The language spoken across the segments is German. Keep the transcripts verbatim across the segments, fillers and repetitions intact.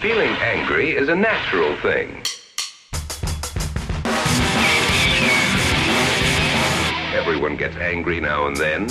Feeling angry is a natural thing. Everyone gets angry now and then.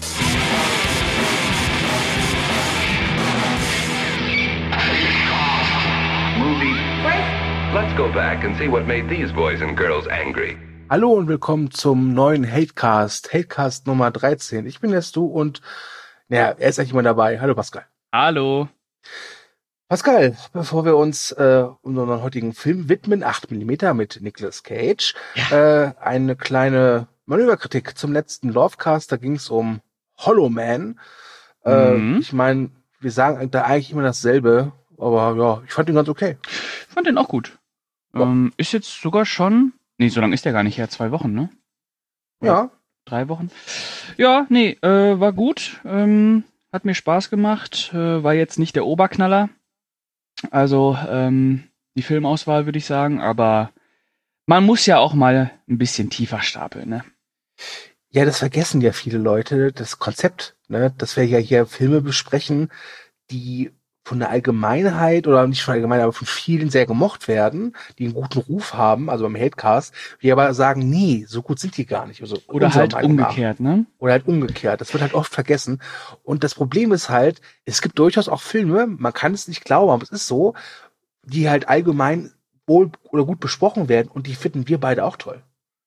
Movie break. Let's go back and see what made these boys and girls angry. Hallo und willkommen zum neuen Hatecast, Hatecast Nummer dreizehn. Ich bin jetzt du und, naja, er ist eigentlich immer dabei. Hallo Pascal. Hallo. Pascal, bevor wir uns äh, unseren heutigen Film widmen, acht Millimeter mit Nicolas Cage, ja. äh, eine kleine Manöverkritik zum letzten Lovecast, da ging es um Hollow Man. Äh, mhm. Ich meine, wir sagen da eigentlich immer dasselbe, aber ja, ich fand ihn ganz okay. Ich fand den auch gut. Ja. Ähm, ist jetzt sogar schon, nee, so lange ist der gar nicht her, zwei Wochen, ne? Oder ja. Drei Wochen. Ja, nee, äh, war gut, ähm, hat mir Spaß gemacht, äh, war jetzt nicht der Oberknaller. Also ähm, die Filmauswahl würde ich sagen, aber man muss ja auch mal ein bisschen tiefer stapeln, ne? Ja, das vergessen ja viele Leute, das Konzept, ne, dass wir ja hier Filme besprechen, die von der Allgemeinheit oder nicht von der Allgemeinheit, aber von vielen sehr gemocht werden, die einen guten Ruf haben, also beim Hatecast, wir aber sagen, nee, so gut sind die gar nicht. Also oder halt umgekehrt, ne? Oder halt umgekehrt. Das wird halt oft vergessen. Und das Problem ist halt, es gibt durchaus auch Filme, man kann es nicht glauben, aber es ist so, die halt allgemein wohl oder gut besprochen werden und die finden wir beide auch toll.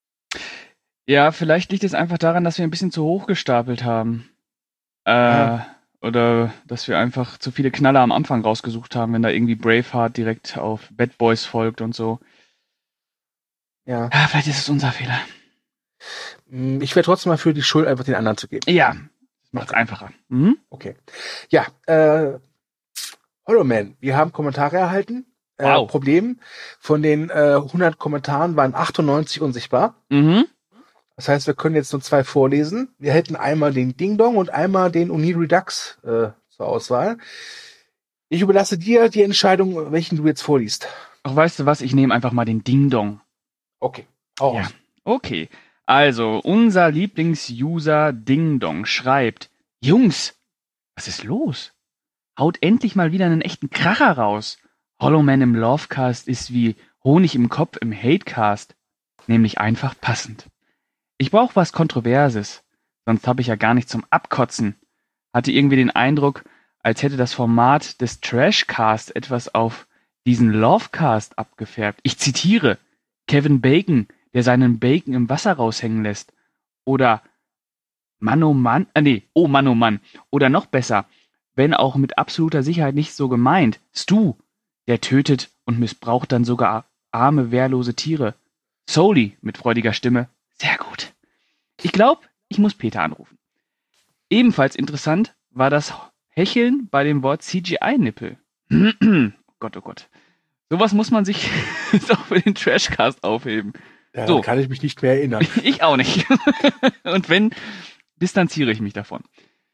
Ja, vielleicht liegt es einfach daran, dass wir ein bisschen zu hoch gestapelt haben. Äh, ja. Oder dass wir einfach zu viele Knaller am Anfang rausgesucht haben, wenn da irgendwie Braveheart direkt auf Bad Boys folgt und so. Ja. Ja, vielleicht ist es unser Fehler. Ich wäre trotzdem mal für die Schuld, einfach den anderen zu geben. Ja, das macht es einfacher. Mhm. Okay. Ja, äh, Hollow Man, wir haben Kommentare erhalten. Wow. Äh, Problem, von den äh, hundert Kommentaren waren achtundneunzig unsichtbar. Mhm. Das heißt, wir können jetzt nur zwei vorlesen. Wir hätten einmal den Ding Dong und einmal den Uni Redux äh, zur Auswahl. Ich überlasse dir die Entscheidung, welchen du jetzt vorliest. Ach, weißt du was? Ich nehme einfach mal den Ding Dong. Okay. Auch. Ja. Okay. Also, unser Lieblings-User Ding Dong schreibt: Jungs, was ist los? Haut endlich mal wieder einen echten Kracher raus. Hollow Man im Lovecast ist wie Honig im Kopf im Hatecast. Nämlich einfach passend. Ich brauche was Kontroverses, sonst habe ich ja gar nicht zum Abkotzen. Hatte irgendwie den Eindruck, als hätte das Format des Trashcast etwas auf diesen Lovecast abgefärbt. Ich zitiere: Kevin Bacon, der seinen Bacon im Wasser raushängen lässt. Oder Mann oh Mann, äh nee, oh Mann oh Mann. Oder noch besser, wenn auch mit absoluter Sicherheit nicht so gemeint, Stu, der tötet und missbraucht dann sogar arme, wehrlose Tiere. Soli mit freudiger Stimme: Sehr gut. Ich glaube, ich muss Peter anrufen. Ebenfalls interessant war das Hecheln bei dem Wort C G I-Nippel. Oh Gott, oh Gott. Sowas muss man sich doch für den Trashcast aufheben. Ja, so. Da kann ich mich nicht mehr erinnern. Ich auch nicht. Und wenn, distanziere ich mich davon.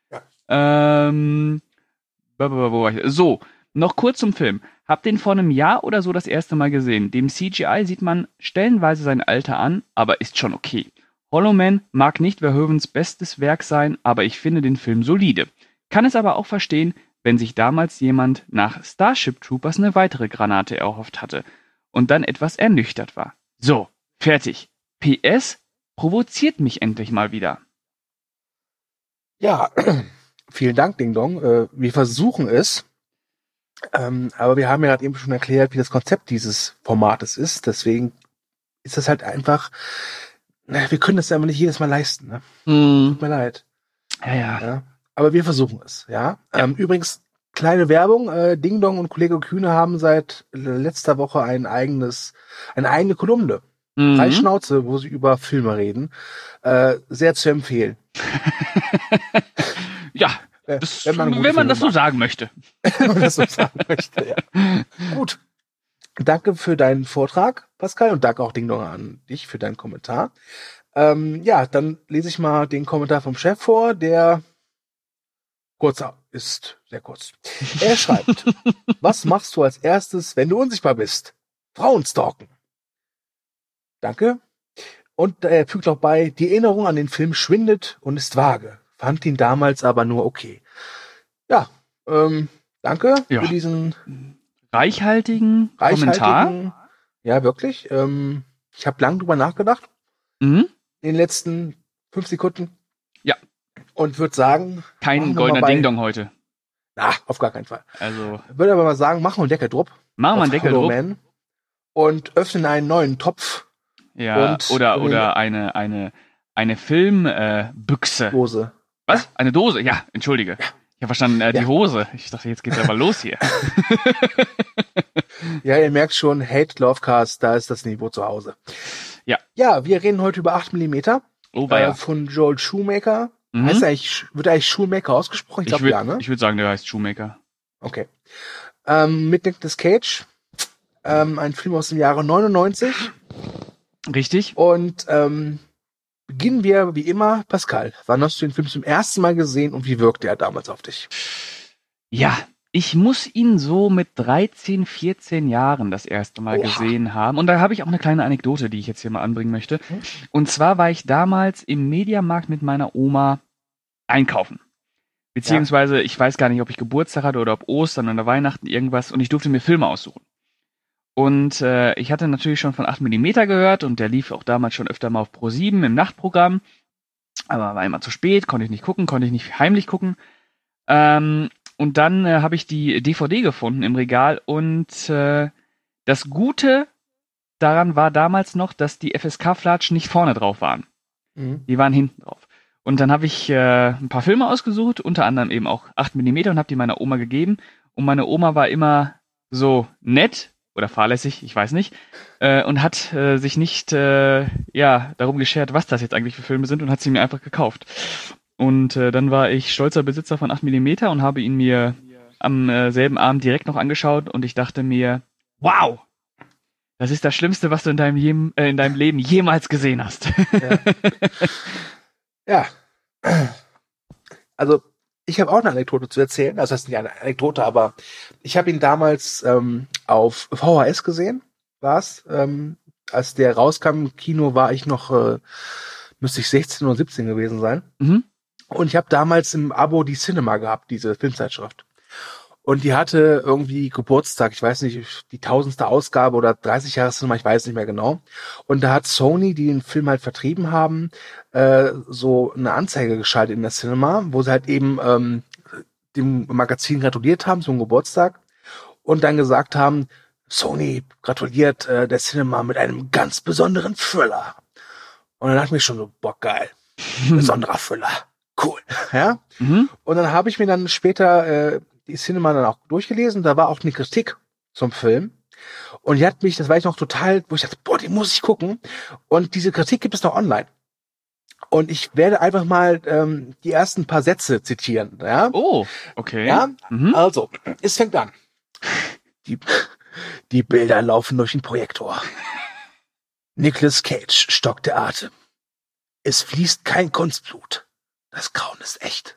Ja. Ähm, wo war ich? So, noch kurz zum Film. Hab den vor einem Jahr oder so das erste Mal gesehen. Dem C G I sieht man stellenweise sein Alter an, aber ist schon okay. Hollow Man mag nicht Verhoevens bestes Werk sein, aber ich finde den Film solide. Kann es aber auch verstehen, wenn sich damals jemand nach Starship Troopers eine weitere Granate erhofft hatte und dann etwas ernüchtert war. So, fertig. P S provoziert mich endlich mal wieder. Ja, vielen Dank, Ding Dong. Äh, wir versuchen es. Ähm, aber wir haben ja gerade eben schon erklärt, wie das Konzept dieses Formates ist. Deswegen ist das halt einfach, na, wir können das ja aber nicht jedes Mal leisten. Ne? Mm. Tut mir leid. Ja, ja. ja. Aber wir versuchen es. Ja. ja. Ähm, übrigens, kleine Werbung. Äh, Ding Dong und Kollege Kühne haben seit letzter Woche ein eigenes, eine eigene Kolumne. Mhm. Drei Schnauze, wo sie über Filme reden. Äh, sehr zu empfehlen. Ja. Das, wenn man, wenn man das so sagen möchte. Wenn man das so sagen möchte, ja. Gut. Danke für deinen Vortrag, Pascal, und danke auch Ding Dong an dich für deinen Kommentar. Ähm, ja, dann lese ich mal den Kommentar vom Chef vor, der kurzer ist, sehr kurz. Er schreibt: Was machst du als erstes, wenn du unsichtbar bist? Frauen stalken. Danke. Und er fügt auch bei: Die Erinnerung an den Film schwindet und ist vage. Fand ihn damals aber nur okay. Ja, ähm, danke ja. für diesen reichhaltigen, Kommentar. reichhaltigen, ja wirklich. Ähm, ich habe lang drüber nachgedacht Mhm. in den letzten fünf Sekunden. Ja. Und würde sagen, Kein machen wir goldener mal bei- Ding-Dong heute. na, auf gar keinen Fall. Also, Würde aber mal sagen, machen wir einen Deckel drupp. machen wir einen auf Deckel Hollow drauf. Man und öffnen einen neuen Topf, Ja, Und oder, den- oder eine, eine, eine Filmbüchse. Äh, Büchse. Dose. Was? Eine Dose? Ja, entschuldige. Ich habe verstanden, äh, die Ja. Hose. Ich dachte, jetzt geht's aber los hier. Ja, ihr merkt schon, Hate Lovecast, da ist das Niveau zu Hause. Ja. Ja, wir reden heute über acht Millimeter Oh, äh, weia. von Joel Schumacher. Mhm. Heißt er eigentlich, wird er eigentlich Schumacher ausgesprochen? Ich Ich glaube würde ja, ne? würd sagen, der heißt Shoemaker. Okay. Ähm, mit Nicolas Cage. Ähm, ein Film aus dem Jahre neunundneunzig. Richtig? Und ähm, beginnen wir wie immer, Pascal. Wann hast du den Film zum ersten Mal gesehen und wie wirkte er damals auf dich? Ja, ich muss ihn so mit dreizehn, vierzehn Jahren das erste Mal Oha. gesehen haben. Und da habe ich auch eine kleine Anekdote, die ich jetzt hier mal anbringen möchte. Mhm. Und zwar war ich damals im Mediamarkt mit meiner Oma einkaufen. Beziehungsweise, ich weiß gar nicht, ob ich Geburtstag hatte oder ob Ostern oder Weihnachten irgendwas. Und ich durfte mir Filme aussuchen. Und äh, ich hatte natürlich schon von acht Millimeter gehört und der lief auch damals schon öfter mal auf Pro sieben im Nachtprogramm. Aber war immer zu spät, konnte ich nicht gucken, konnte ich nicht heimlich gucken. Ähm, und dann äh, habe ich die D V D gefunden im Regal und äh, das Gute daran war damals noch, dass die F S K-Flatschen nicht vorne drauf waren. Mhm. Die waren hinten drauf. Und dann habe ich äh, ein paar Filme ausgesucht, unter anderem eben auch acht Millimeter und habe die meiner Oma gegeben. Und meine Oma war immer so nett oder fahrlässig, ich weiß nicht, äh, und hat äh, sich nicht äh, ja darum geschert, was das jetzt eigentlich für Filme sind und hat sie mir einfach gekauft. Und äh, dann war ich stolzer Besitzer von acht Millimeter und habe ihn mir am äh, selben Abend direkt noch angeschaut und ich dachte mir, wow, das ist das Schlimmste, was du in deinem, jem, äh, in deinem Leben jemals gesehen hast. Ja. Ja. Also, ich habe auch eine Anekdote zu erzählen. Das heißt nicht eine Anekdote, aber ich habe ihn damals ähm, auf V H S gesehen, war's. Ähm, als der rauskam im Kino, war ich noch, äh, müsste ich sechzehn oder siebzehn gewesen sein. Mhm. Und ich habe damals im Abo die Cinema gehabt, diese Filmzeitschrift. Und die hatte irgendwie Geburtstag, ich weiß nicht, die tausendste Ausgabe oder dreißig Jahre Cinema, ich weiß nicht mehr genau. Und da hat Sony, die den Film halt vertrieben haben, äh, so eine Anzeige geschaltet in der Cinema, wo sie halt eben ähm, dem Magazin gratuliert haben zum Geburtstag und dann gesagt haben, Sony gratuliert äh, der Cinema mit einem ganz besonderen Thriller. Und dann dachte ich mir schon so, boah, geil, besonderer Thriller, cool, ja. Mhm. Und dann habe ich mir dann später äh, die Cinema dann auch durchgelesen. Da war auch eine Kritik zum Film. Und die hat mich, das war ich noch total, wo ich dachte, boah, die muss ich gucken. Und diese Kritik gibt es noch online. Und ich werde einfach mal ähm, die ersten paar Sätze zitieren. Ja, Oh, okay. ja? Mhm. Also, es fängt an. Die, die Bilder laufen durch den Projektor. Nicolas Cage stockt der Atem. Es fließt kein Kunstblut. Das Grauen ist echt.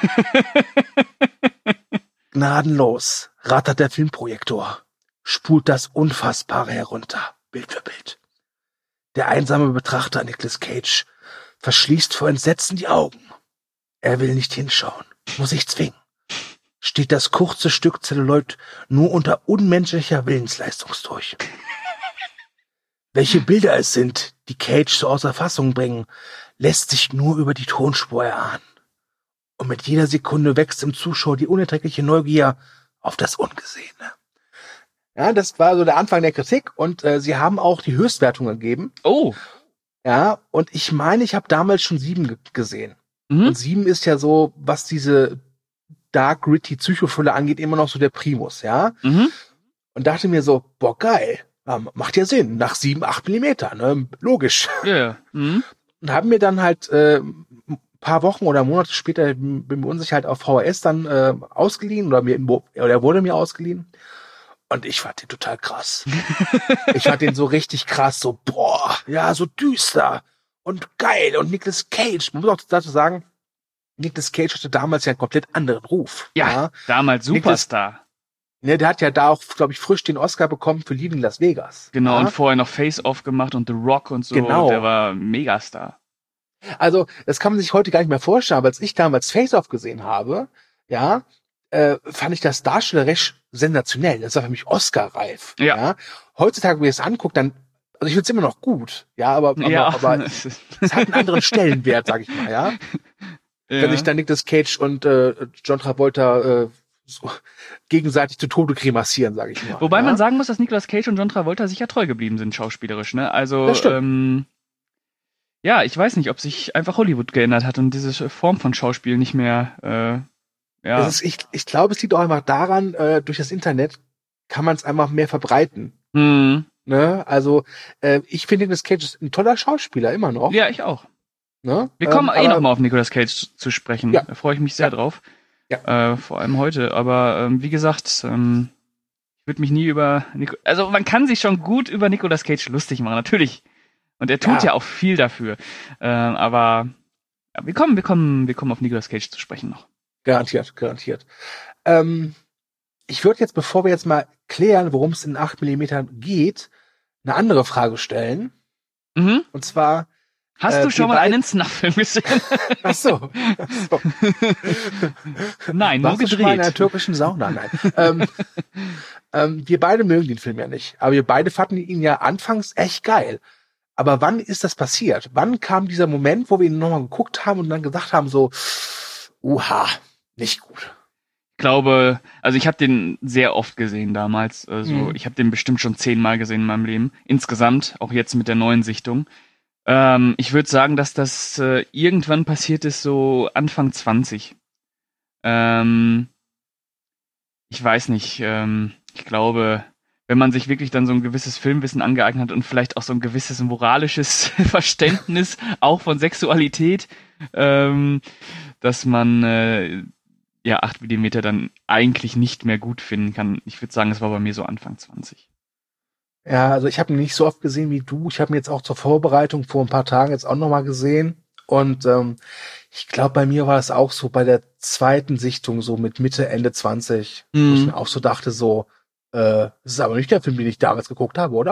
Gnadenlos rattert der Filmprojektor, spult das Unfassbare herunter, Bild für Bild. Der einsame Betrachter Nicolas Cage verschließt vor Entsetzen die Augen. Er will nicht hinschauen, muss sich zwingen. Steht das kurze Stück Zelluloid nur unter unmenschlicher Willensleistungsdurch. Welche Bilder es sind, die Cage so außer Fassung bringen, lässt sich nur über die Tonspur erahnen. Und mit jeder Sekunde wächst im Zuschauer die unerträgliche Neugier auf das Ungesehene. Ja, das war so der Anfang der Kritik und äh, sie haben auch die Höchstwertung gegeben. Oh. Ja, und ich meine, ich habe damals schon sieben ge- gesehen. Mhm. Und sieben ist ja so, was diese Dark, Gritty Psychothriller angeht, immer noch so der Primus, ja. Mhm. Und dachte mir so, boah, geil. Ja, macht ja Sinn. Nach sieben, acht Millimeter, ne? Logisch. Ja, ja. Mhm. Und haben mir dann halt äh, ein paar Wochen oder Monate später, bin mir unsicher, halt auf V H S dann äh, ausgeliehen oder mir oder er wurde mir ausgeliehen. Und ich fand den total krass. Ich fand den so richtig krass, so boah, ja, so düster und geil. Und Nicolas Cage, man muss auch dazu sagen, Nicolas Cage hatte damals ja einen komplett anderen Ruf. Ja, damals Nicolas- Superstar. Ne, der hat ja da auch, glaube ich, frisch den Oscar bekommen für Leaving Las Vegas. Genau, ja? und vorher noch Face-Off gemacht und The Rock und so. Genau. Der war Megastar. Also, das kann man sich heute gar nicht mehr vorstellen, aber als ich damals Face-Off gesehen habe, ja, äh, fand ich das darstellerisch sensationell. Das war für mich Oscar-reif. Ja. ja. Heutzutage, wenn ich es angucke, dann, also ich finde es immer noch gut. Ja, aber, aber, Ja. aber es hat einen anderen Stellenwert, sag ich mal, ja. Ja. Wenn sich dann Nicolas Cage und äh, John Travolta äh, so gegenseitig zu Tode kremassieren, sage ich mal. Wobei ja? man sagen muss, dass Nicolas Cage und John Travolta sich ja treu geblieben sind, schauspielerisch, ne? Also, Das stimmt. ähm, ja, ich weiß nicht, ob sich einfach Hollywood geändert hat und diese Form von Schauspiel nicht mehr, äh, ja. Das ist, ich, ich glaube, es liegt auch einfach daran, äh, durch das Internet kann man es einfach mehr verbreiten. Hm. Ne? Also, äh, ich finde, Nicolas Cage ist ein toller Schauspieler, immer noch. Ja, ich auch. Ne? Wir kommen ähm, eh aber- noch mal auf Nicolas Cage zu sprechen. Ja. Da freue ich mich sehr Ja. drauf. Ja. Äh, vor allem heute. Aber ähm, wie gesagt, ähm, ich würde mich nie über Nico also man kann sich schon gut über Nicolas Cage lustig machen, natürlich. Und er tut ja, Ja. auch viel dafür. Ähm, aber ja, wir kommen, wir kommen, wir kommen auf Nicolas Cage zu sprechen noch. Garantiert, garantiert. Ähm, ich würde jetzt, bevor wir jetzt mal klären, worum es in acht Millimeter geht, eine andere Frage stellen. Mhm. Und zwar, Hast Äh, du schon wir mal beid- einen Snuff-Film gesehen? ach so, ach so. Nein, nur Warst du schon mal in einer gedreht. türkischen Sauna? Nein. ähm, ähm, wir beide mögen den Film ja nicht. Aber wir beide fanden ihn ja anfangs echt geil. Aber wann ist das passiert? Wann kam dieser Moment, wo wir ihn nochmal geguckt haben und dann gesagt haben so, uha, nicht gut. Ich glaube, also ich habe den sehr oft gesehen damals. Also Mhm. ich habe den bestimmt schon zehnmal gesehen in meinem Leben. Insgesamt, auch jetzt mit der neuen Sichtung. Ähm, ich würde sagen, dass das äh, irgendwann passiert ist, so Anfang zwanzig. Ähm, ich weiß nicht. Ähm, ich glaube, wenn man sich wirklich dann so ein gewisses Filmwissen angeeignet hat und vielleicht auch so ein gewisses moralisches Verständnis auch von Sexualität, ähm, dass man äh, ja acht Millimeter dann eigentlich nicht mehr gut finden kann. Ich würde sagen, es war bei mir so Anfang zwanzig. Ja, also ich habe ihn nicht so oft gesehen wie du. Ich habe ihn jetzt auch zur Vorbereitung vor ein paar Tagen jetzt auch nochmal gesehen. Und ähm, ich glaube, bei mir war es auch so bei der zweiten Sichtung, so mit Mitte, Ende zwanzig, wo ich Mhm. mir auch so dachte, so, äh, das ist aber nicht der Film, den ich damals geguckt habe, oder?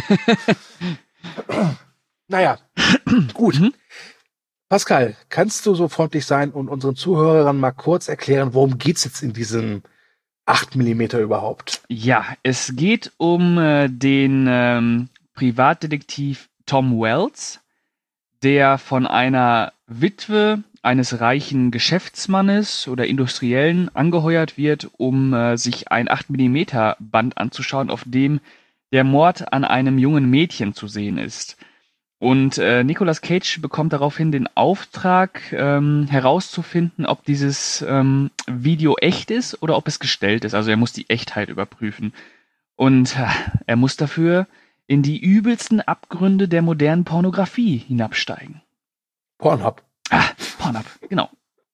Naja, gut. Mhm. Pascal, kannst du so freundlich sein und unseren Zuhörern mal kurz erklären, worum geht's jetzt in diesem acht Millimeter überhaupt? Ja, es geht um äh, den ähm, Privatdetektiv Tom Wells, der von einer Witwe eines reichen Geschäftsmannes oder Industriellen angeheuert wird, um äh, sich ein acht Millimeter Band anzuschauen, auf dem der Mord an einem jungen Mädchen zu sehen ist. Und äh, Nicolas Cage bekommt daraufhin den Auftrag, ähm, herauszufinden, ob dieses ähm, Video echt ist oder ob es gestellt ist. Also er muss die Echtheit überprüfen. Und äh, er muss dafür in die übelsten Abgründe der modernen Pornografie hinabsteigen. Pornhub. Ah, Pornhub, genau.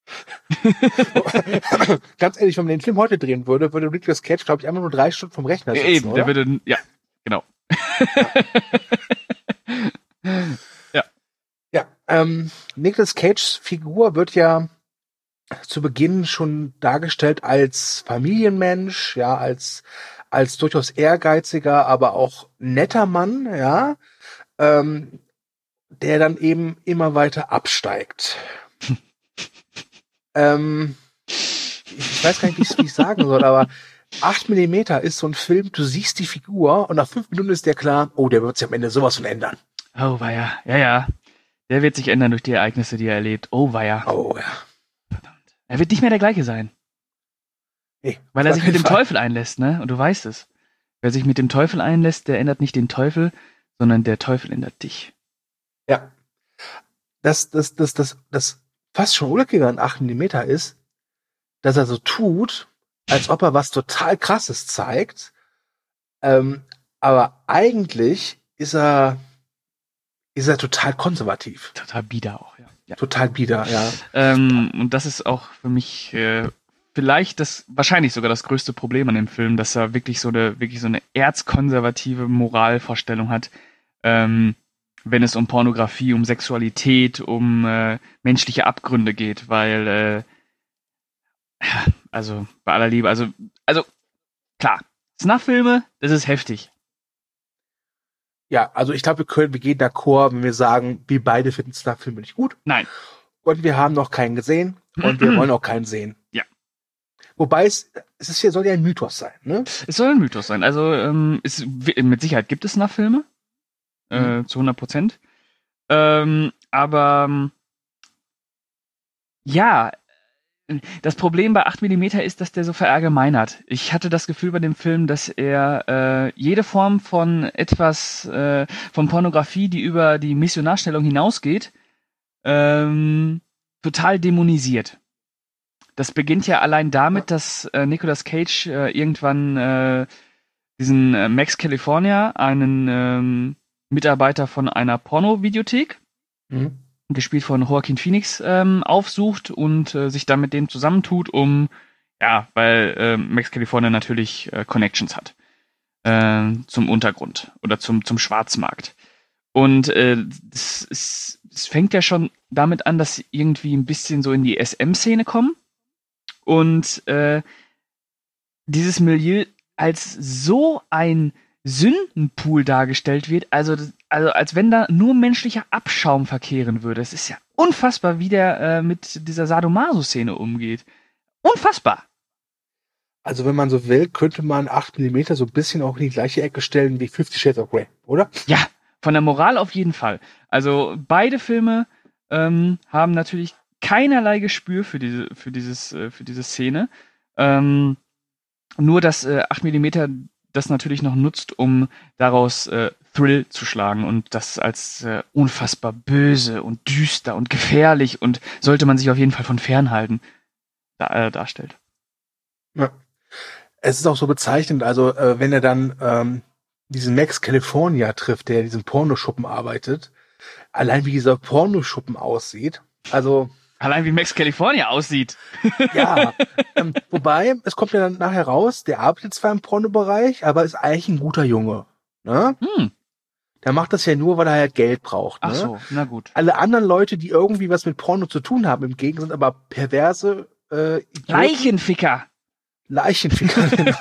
Ganz ehrlich, wenn man den Film heute drehen würde, würde Nicolas Cage, glaube ich, einfach nur drei Stunden vom Rechner sitzen, Eben, oder? der würde, ja, genau. Ja, ähm, Nicolas Cages Figur wird ja zu Beginn schon dargestellt als Familienmensch, ja, als als durchaus ehrgeiziger, aber auch netter Mann, ja, ähm, der dann eben immer weiter absteigt. ähm, ich weiß gar nicht, wie ich wie ich sagen soll, aber acht Millimeter ist so ein Film, du siehst die Figur und nach fünf Minuten ist dir klar, oh, der wird sich am Ende sowas von ändern. Oh, weia, ja, ja. Der wird sich ändern durch die Ereignisse, die er erlebt. Oh, weia. Oh ja. Er wird nicht mehr der gleiche sein. Nee, Weil er auf sich mit jeden dem Fall. Teufel einlässt, ne? Und du weißt es. Wer sich mit dem Teufel einlässt, der ändert nicht den Teufel, sondern der Teufel ändert dich. Ja. Das, das, das, das, das fast schon Ulkige an acht Millimeter ist, dass er so tut, als ob er was total Krasses zeigt. Ähm, aber eigentlich ist er, ist er total konservativ. Total bieder auch, ja. ja. Total bieder, ja. Ähm, und das ist auch für mich äh, vielleicht das, wahrscheinlich sogar das größte Problem an dem Film, dass er wirklich so eine, wirklich so eine erzkonservative Moralvorstellung hat, ähm, wenn es um Pornografie, um Sexualität, um äh, menschliche Abgründe geht, weil, äh, also bei aller Liebe, also, also klar, Snuff-Filme, das ist heftig. Ja, also ich glaube, wir können, wir gehen d'accord, wenn wir sagen, wir beide finden Snuff-Filme nicht gut. Nein. Und wir haben noch keinen gesehen und wir wollen auch keinen sehen. Ja. Wobei es, es ist ja, soll ja ein Mythos sein, ne? Es soll ein Mythos sein. Also ähm, es, mit Sicherheit gibt es Snuff-Filme. Äh, mhm. Zu hundert Prozent. Ähm, aber ja, das Problem bei acht Millimeter ist, dass der so verallgemeinert. Ich hatte das Gefühl bei dem Film, dass er äh, jede Form von etwas, äh, von Pornografie, die über die Missionarstellung hinausgeht, ähm, total dämonisiert. Das beginnt ja allein damit, dass äh, Nicolas Cage äh, irgendwann äh, diesen äh, Max California, einen ähm, Mitarbeiter von einer Porno-Videothek, mhm. gespielt von Joaquin Phoenix, ähm, aufsucht und äh, sich dann mit dem zusammentut, um, ja, weil äh, Max California natürlich äh, Connections hat äh, zum Untergrund oder zum, zum Schwarzmarkt. Und äh, es, es, es fängt ja schon damit an, dass sie irgendwie ein bisschen so in die S M-Szene kommen und äh, dieses Milieu als so ein Sündenpool dargestellt wird, also, also als wenn da nur menschlicher Abschaum verkehren würde. Es ist ja unfassbar, wie der äh, mit dieser Sadomaso-Szene umgeht. Unfassbar! Also wenn man so will, könnte man acht Millimeter so ein bisschen auch in die gleiche Ecke stellen wie Fifty Shades of Grey, oder? Ja, von der Moral auf jeden Fall. Also beide Filme ähm, haben natürlich keinerlei Gespür für diese, für dieses, äh, für diese Szene. Ähm, nur, dass äh, acht Millimeter das natürlich noch nutzt, um daraus äh, Thrill zu schlagen und das als äh, unfassbar böse und düster und gefährlich und sollte man sich auf jeden Fall von fernhalten da, äh, darstellt. Ja. Es ist auch so bezeichnend, also äh, wenn er dann ähm, diesen Max California trifft, der in diesem Pornoschuppen arbeitet, allein wie dieser Pornoschuppen aussieht, also allein wie Max California aussieht. Ja, ähm, wobei, es kommt ja dann nachher raus, der arbeitet zwar im Pornobereich, aber ist eigentlich ein guter Junge. Ne? Hm. Der macht das ja nur, weil er halt Geld braucht. Ne? Ach so, na gut. Alle anderen Leute, die irgendwie was mit Porno zu tun haben, im Gegenteil, sind aber perverse äh, Idioten. Leichenficker. Leichenficker, genau.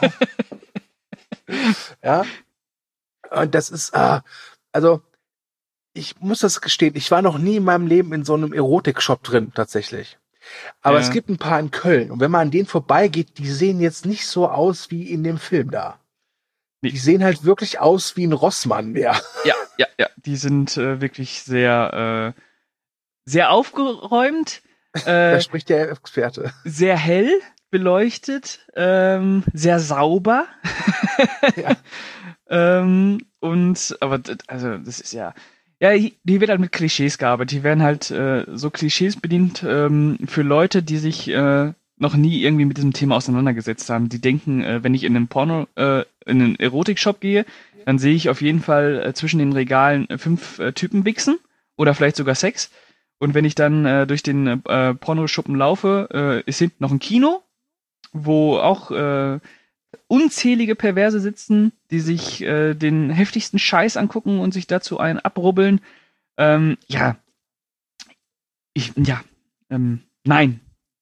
Ja. Und das ist, äh, also ich muss das gestehen, ich war noch nie in meinem Leben in so einem Erotik-Shop drin, tatsächlich. Aber ja. Es gibt ein paar in Köln. Und wenn man an denen vorbeigeht, die sehen jetzt nicht so aus wie in dem Film da. Nee. Die sehen halt wirklich aus wie ein Rossmann mehr. Ja, ja, ja. Die sind äh, wirklich sehr, äh, sehr aufgeräumt. Äh, da spricht der Experte. Sehr hell beleuchtet, ähm, sehr sauber. Ja. ähm, und, aber, also, das ist ja, Ja, hier wird halt mit Klischees gearbeitet. Hier werden halt äh, so Klischees bedient ähm, für Leute, die sich äh, noch nie irgendwie mit diesem Thema auseinandergesetzt haben. Die denken, äh, wenn ich in einen Porno, äh, in einen Erotikshop gehe, dann sehe ich auf jeden Fall äh, zwischen den Regalen äh, fünf äh, Typen wichsen oder vielleicht sogar Sex. Und wenn ich dann äh, durch den äh, Pornoschuppen laufe, äh, ist hinten noch ein Kino, wo auch äh, unzählige Perverse sitzen, die sich äh, den heftigsten Scheiß angucken und sich dazu einen abrubbeln. Ähm, ja. Ich, ja. Ähm, nein.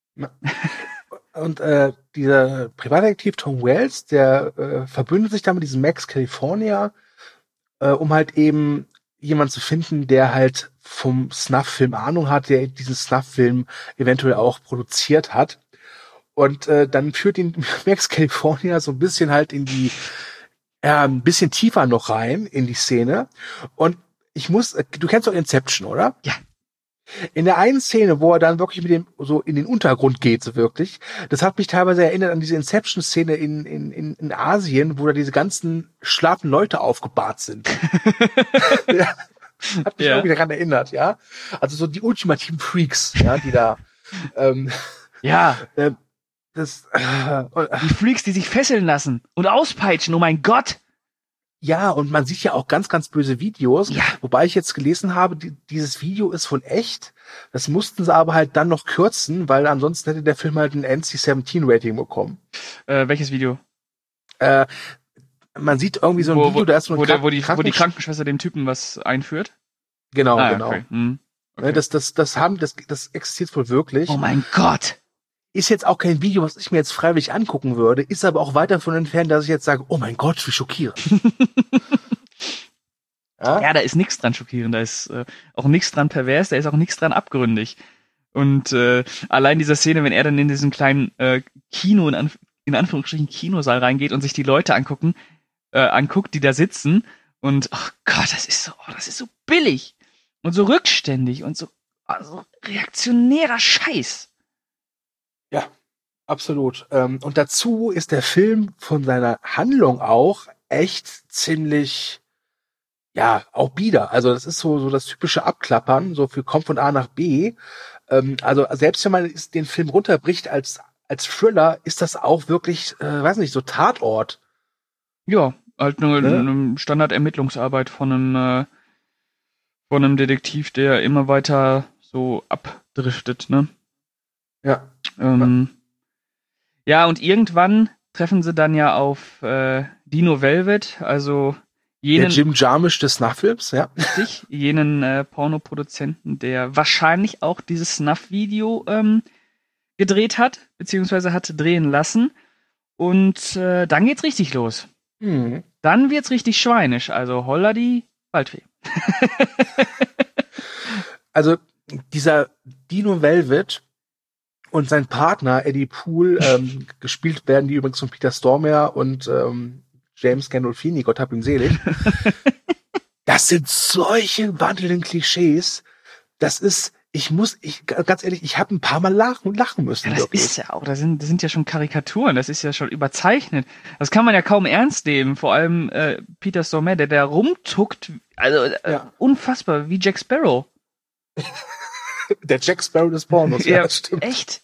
Und äh, dieser Privatdetektiv Tom Wells, der äh, verbündet sich da mit diesem Max California, äh, um halt eben jemanden zu finden, der halt vom Snuff-Film Ahnung hat, der diesen Snuff-Film eventuell auch produziert hat. Und äh, dann führt ihn Max California so ein bisschen halt in die, ja, ein bisschen tiefer noch rein in die Szene. Und ich muss, du kennst doch Inception, oder? Ja. In der einen Szene, wo er dann wirklich mit dem so in den Untergrund geht, so wirklich, das hat mich teilweise erinnert an diese Inception-Szene in, in, in, in Asien, wo da diese ganzen schlafen Leute aufgebahrt sind. Ja. Hat mich ja. irgendwie daran erinnert, ja. Also so die ultimativen Freaks, ja, die da ähm, ja. Äh, das, äh, die Freaks, die sich fesseln lassen und auspeitschen, oh mein Gott! Ja, und man sieht ja auch ganz, ganz böse Videos. Ja. Wobei ich jetzt gelesen habe, die, dieses Video ist von echt. Das mussten sie aber halt dann noch kürzen, weil ansonsten hätte der Film halt ein N C siebzehn Rating bekommen. Äh, welches Video? Äh, man sieht irgendwie so ein wo, Video, da ist so ein wo, der, wo, die, wo die Krankenschwester dem Typen was einführt? Genau, ah, genau. Okay. Hm. Okay. Das, das, das haben, das, das existiert wohl wirklich. Oh mein Gott! Ist jetzt auch kein Video, was ich mir jetzt freiwillig angucken würde, ist aber auch weit davon entfernt, dass ich jetzt sage, oh mein Gott, wie schockierend. ja? ja, da ist nichts dran schockierend, da ist äh, auch nichts dran pervers, da ist auch nichts dran abgründig. Und äh, allein dieser Szene, wenn er dann in diesen kleinen äh, Kino, in, Anf- in Anführungsstrichen Kinosaal reingeht und sich die Leute angucken, äh, anguckt, die da sitzen und, oh Gott, das ist so, oh, das ist so billig und so rückständig und so, oh, so reaktionärer Scheiß. Ja, absolut. Ähm, und dazu ist der Film von seiner Handlung auch echt ziemlich, ja, auch bieder. Also das ist so so das typische Abklappern, so für kommt von A nach B. Ähm, also selbst wenn man den Film runterbricht als als Thriller, ist das auch wirklich, äh, weiß nicht, so Tatort. Ja, halt eine, Ne? eine Standard-Ermittlungsarbeit von einem, äh, von einem Detektiv, der immer weiter so abdriftet, ne? Ja. Ähm, ja, und irgendwann treffen sie dann ja auf äh, Dino Velvet, also Der jenen, Jim Jarmusch des Nachfilms, ja. richtig, jenen äh, Pornoproduzenten, der wahrscheinlich auch dieses Snuff-Video ähm, gedreht hat, beziehungsweise hat drehen lassen. Und äh, dann geht's richtig los. Mhm. Dann wird's richtig schweinisch, also holla die Waldfee. Also dieser Dino Velvet und sein Partner Eddie Poole, ähm, gespielt werden die übrigens von Peter Stormare und ähm, James Gandolfini, Gott hab ihn selig. Das sind solche wandelnden Klischees. Das ist, ich muss, ich ganz ehrlich, ich habe ein paar Mal lachen, lachen müssen. Ja, das wirklich. ist ja auch, das sind, das sind ja schon Karikaturen, das ist ja schon überzeichnet. Das kann man ja kaum ernst nehmen, vor allem äh, Peter Stormare, der da rumtuckt, also äh, Ja. unfassbar, wie Jack Sparrow. Der Jack Sparrow des Pornos, ja, das stimmt. Echt?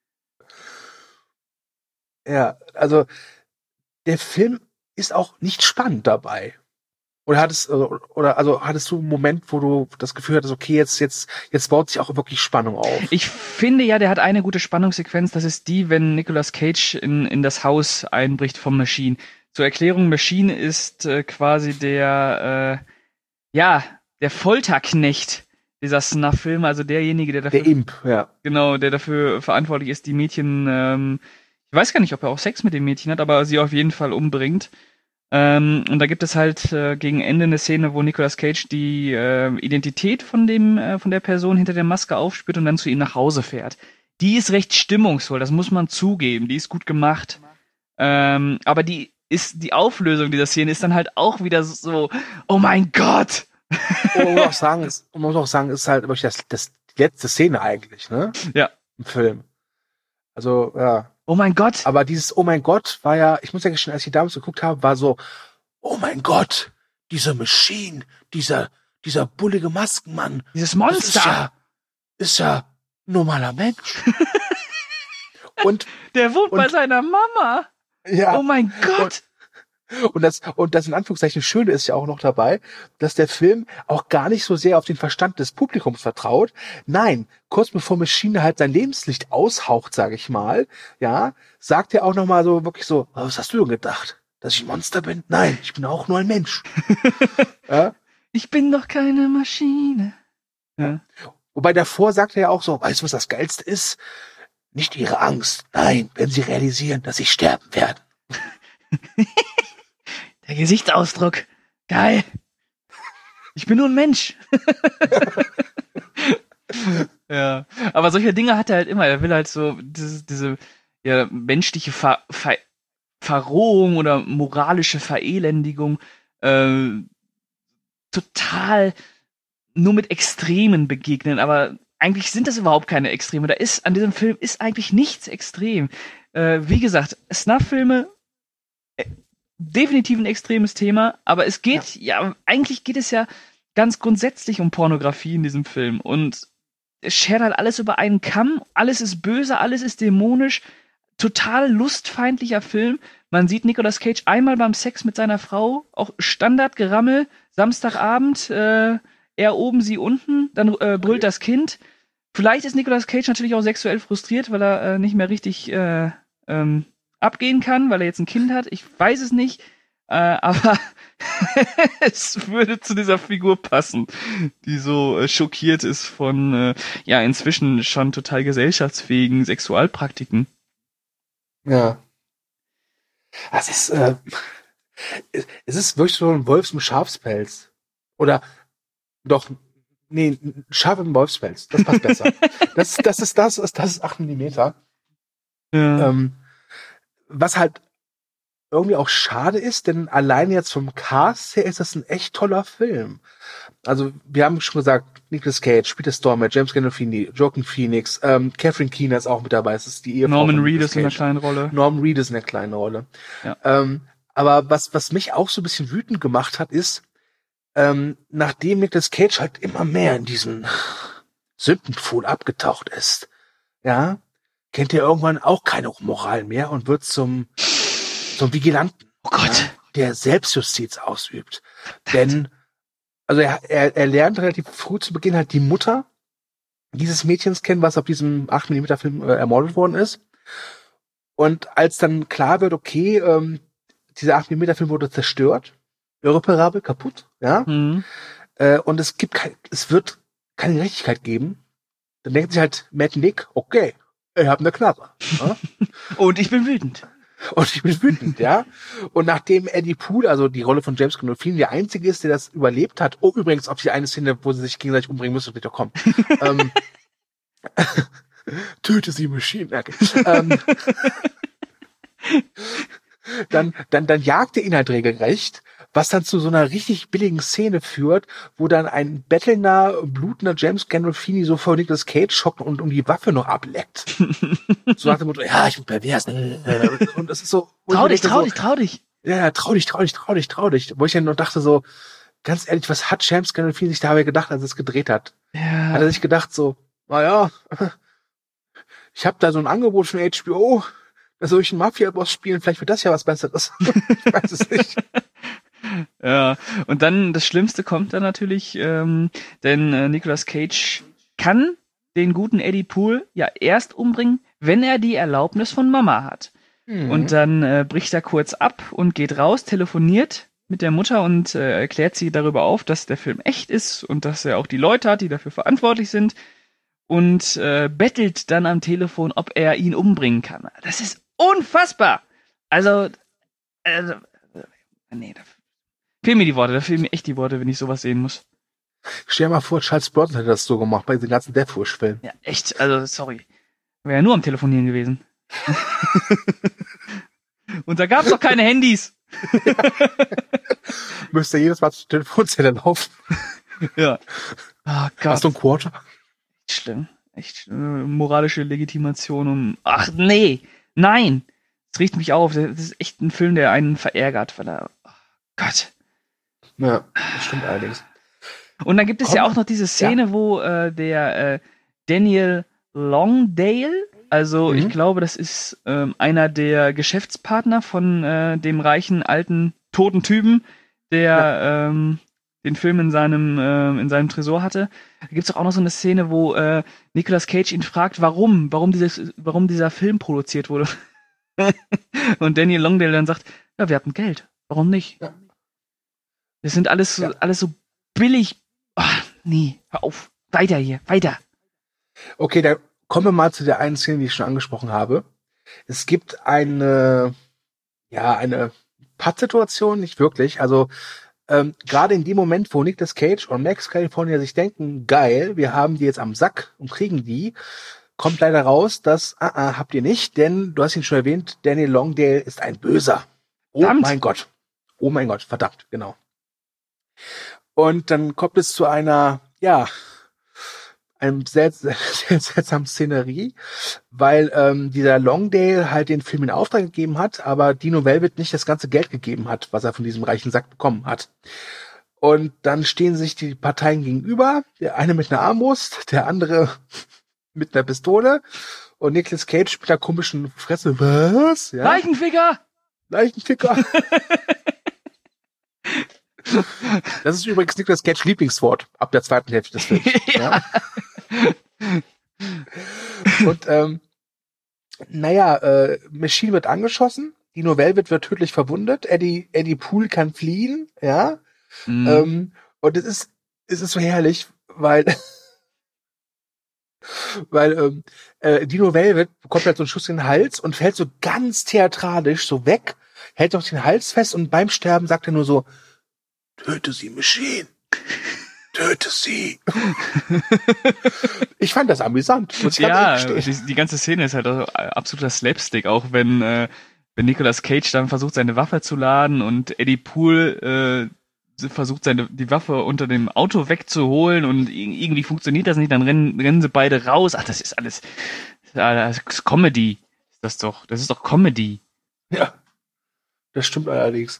Ja, also der Film ist auch nicht spannend dabei. Oder hattest oder also hattest du einen Moment, wo du das Gefühl hattest, okay, jetzt jetzt jetzt baut sich auch wirklich Spannung auf? Ich finde ja, der hat eine gute Spannungssequenz, das ist die, wenn Nicolas Cage in, in das Haus einbricht vom Machine. Zur Erklärung, Machine ist äh, quasi der, äh, ja, der Folterknecht dieser Snuff-Film, also derjenige, der dafür, Der Imp, ja. genau, der dafür verantwortlich ist, die Mädchen, ähm, ich weiß gar nicht, ob er auch Sex mit dem Mädchen hat, aber sie auf jeden Fall umbringt. Ähm, und da gibt es halt äh, gegen Ende eine Szene, wo Nicolas Cage die äh, Identität von dem äh, von der Person hinter der Maske aufspürt und dann zu ihm nach Hause fährt. Die ist recht stimmungsvoll, das muss man zugeben. Die ist gut gemacht. Ähm, aber die ist die Auflösung dieser Szene ist dann halt auch wieder so, oh mein Gott! Und man muss auch sagen, ist, man muss auch sagen, ist halt wirklich das, das die letzte Szene eigentlich, ne? Ja. Im Film. Also, ja. Oh mein Gott! Aber dieses Oh mein Gott war ja, ich muss ja gestehen, als ich damals geguckt habe, war so, oh mein Gott, diese Machine, dieser, dieser bullige Maskenmann. Dieses Das ist Monster! ja, ist ja ein normaler Mensch. Und, Der wohnt bei und- seiner Mama! ja. Oh mein Gott! Und das, und das in Anführungszeichen Schöne ist ja auch noch dabei, dass der Film auch gar nicht so sehr auf den Verstand des Publikums vertraut. Nein, kurz bevor Machine halt sein Lebenslicht aushaucht, sage ich mal, ja, sagt er auch noch mal so wirklich so, was hast du denn gedacht? Dass ich ein Monster bin? Nein, ich bin auch nur ein Mensch. Ja? Ich bin doch keine Maschine. Ja. Wobei davor sagt er ja auch so, weißt du, was das Geilste ist? Nicht ihre Angst. Nein, wenn sie realisieren, dass sie sterben werden. Der Gesichtsausdruck. Geil. Ich bin nur ein Mensch. Ja. Aber solche Dinge hat er halt immer. Er will halt so diese, diese ja, menschliche Ver, Ver, Verrohung oder moralische Verelendigung äh, total nur mit Extremen begegnen. Aber eigentlich sind das überhaupt keine Extreme. Da ist, an diesem Film ist eigentlich nichts extrem. Äh, wie gesagt, Snuff-Filme definitiv ein extremes Thema, aber es geht, ja. ja, eigentlich geht es ja ganz grundsätzlich um Pornografie in diesem Film und es schert halt alles über einen Kamm, alles ist böse, alles ist dämonisch, total lustfeindlicher Film. Man sieht Nicolas Cage einmal beim Sex mit seiner Frau, auch Standardgerammel, Samstagabend, äh, er oben, sie unten, dann äh, brüllt das Kind. Vielleicht ist Nicolas Cage natürlich auch sexuell frustriert, weil er äh, nicht mehr richtig äh, ähm, abgehen kann, weil er jetzt ein Kind hat. Ich weiß es nicht, äh, aber es würde zu dieser Figur passen, die so äh, schockiert ist von äh, ja inzwischen schon total gesellschaftsfähigen Sexualpraktiken. Ja. Das ist, äh, es ist wirklich so ein Wolfs- und Schafspelz. Oder doch Nee, scharf im Wolfspelz. Das passt besser. das, das ist das, das ist acht Millimeter. Ja. Ähm, was halt irgendwie auch schade ist, denn allein jetzt vom Cast her ist das ein echt toller Film. Also, wir haben schon gesagt, Nicolas Cage, Peter Stormare, James Gandolfini, Joaquin Phoenix, ähm, Catherine Keener ist auch mit dabei, das ist die Ehefrau Norman von Reedus Nicolas in einer Cage. kleinen Rolle. Norman Reedus in einer kleinen Rolle. Ja. Ähm, aber was, was mich auch so ein bisschen wütend gemacht hat, ist, ähm, nachdem Nicolas Cage halt immer mehr in diesen Sündenpfuhl abgetaucht ist, ja, kennt er irgendwann auch keine Moral mehr und wird zum, zum Vigilanten. Oh Gott. Ja, der Selbstjustiz ausübt. Denn, also er, er, er lernt relativ früh zu Beginn halt die Mutter dieses Mädchens kennen, was auf diesem acht Millimeter Film äh, ermordet worden ist. Und als dann klar wird, okay, ähm, dieser acht Millimeter Film wurde zerstört, irreparabel, kaputt, ja, Mhm. äh, und es gibt kein, es wird keine Gerechtigkeit geben, dann denkt sich halt Matt Nick, okay, ich hab eine Knarre. Ja? Und ich bin wütend. Und ich bin wütend, ja. Und nachdem Eddie Poole, also die Rolle von James Gandolfini, der einzige ist, der das überlebt hat, oh, übrigens auf die eine Szene, wo sie sich gegenseitig umbringen müssen, wird doch kommen. ähm, Töte sie, Maschine. Okay. ähm, dann, dann, dann jagt er ihn halt regelrecht, was dann zu so einer richtig billigen Szene führt, wo dann ein bettelnder, blutender James Gandolfini so vor Nicolas Cage hockt und um die Waffe noch ableckt. So nach dem Motto, ja, ich bin pervers. Und das ist so... Trau dich, trau so, dich, trau dich. Ja, ja, trau dich, trau dich, trau dich, trau dich. Wo ich dann noch dachte so, ganz ehrlich, was hat James Gandolfini sich dabei gedacht, als er es gedreht hat? Ja. Hat er sich gedacht so, naja, ich habe da so ein Angebot von H B O, da soll ich einen Mafia-Boss spielen, vielleicht wird das ja was Besseres. Ich weiß es nicht. Ja, und dann das Schlimmste kommt dann natürlich, ähm, denn äh, Nicolas Cage kann den guten Eddie Poole ja erst umbringen, wenn er die Erlaubnis von Mama hat. Mhm. Und dann äh, bricht er kurz ab und geht raus, telefoniert mit der Mutter und äh, erklärt sie darüber auf, dass der Film echt ist und dass er auch die Leute hat, die dafür verantwortlich sind und äh, bettelt dann am Telefon, ob er ihn umbringen kann. Das ist unfassbar! Also, also nee, da fehlen mir die Worte, da fehlen mir echt die Worte, wenn ich sowas sehen muss. Stell dir mal vor, Charles Bronson hätte das so gemacht bei den ganzen Death Wish-Filmen. Ja, echt, also sorry. Wäre ja nur am Telefonieren gewesen. Und da gab's doch keine Handys. Müsste jedes Mal zur Telefonzelle laufen. Ja. Oh Gott. Hast du einen Quarter? Echt schlimm. Echt schlimm. Moralische Legitimation um. Ach nee, nein. Das riecht mich auf. Das ist echt ein Film, der einen verärgert, weil er. Oh Gott. Ja, das stimmt allerdings. Und dann gibt es Komm. ja auch noch diese Szene, Ja. wo äh, der äh, Daniel Longdale, also Mhm. ich glaube, das ist ähm, einer der Geschäftspartner von äh, dem reichen, alten, toten Typen, der ähm, den Film in seinem, äh, in seinem Tresor hatte. Da gibt es auch noch so eine Szene, wo äh, Nicolas Cage ihn fragt, warum, warum, dieses, warum dieser Film produziert wurde. Und Daniel Longdale dann sagt, ja, wir hatten Geld, warum nicht? Ja. Das sind alles so, Ja. alles so billig. Ach, nee, hör auf. Weiter hier, weiter. Okay, dann kommen wir mal zu der einen Szene, die ich schon angesprochen habe. Es gibt eine, ja, eine Pattsituation, nicht wirklich. Also ähm, gerade in dem Moment, wo Nicolas Cage und Max California sich denken, geil, wir haben die jetzt am Sack und kriegen die, kommt leider raus, dass, ah, ah, habt ihr nicht, denn, du hast ihn schon erwähnt, Daniel Longdale ist ein Böser. Oh Verdammt. mein Gott. Oh mein Gott, verdammt, genau. Und dann kommt es zu einer, ja, einem sehr, sehr, sehr seltsamen Szenerie, weil ähm, dieser Longdale halt den Film in Auftrag gegeben hat, aber Dino Velvet nicht das ganze Geld gegeben hat, was er von diesem reichen Sack bekommen hat. Und dann stehen sich die Parteien gegenüber, der eine mit einer Armbrust, der andere mit einer Pistole und Nicolas Cage mit einer komischen Fresse. Was? Ja, Leichenficker! Leichenficker. Das ist übrigens Nicolas Cage Lieblingswort ab der zweiten Hälfte des Films. Ja. Und ähm, naja, äh, Machine wird angeschossen, Dino Velvet wird tödlich verwundet, Eddie Eddie Poole kann fliehen, ja. Mhm. Ähm, und es ist es ist so herrlich, weil weil ähm, äh, Dino Velvet bekommt halt so einen Schuss in den Hals und fällt so ganz theatralisch so weg, hält auf den Hals fest und beim Sterben sagt er nur so: Töte sie, Machine. Töte sie. Ich fand das amüsant, muss ich Ja, ganz ehrlich die, die ganze Szene ist halt auch absoluter Slapstick, auch wenn, äh, wenn Nicolas Cage dann versucht, seine Waffe zu laden und Eddie Poole äh, versucht, seine die Waffe unter dem Auto wegzuholen und irgendwie funktioniert das nicht, dann rennen, rennen sie beide raus. Ach, das ist alles, das ist Comedy. Das ist doch, das ist doch Comedy. Ja, das stimmt allerdings.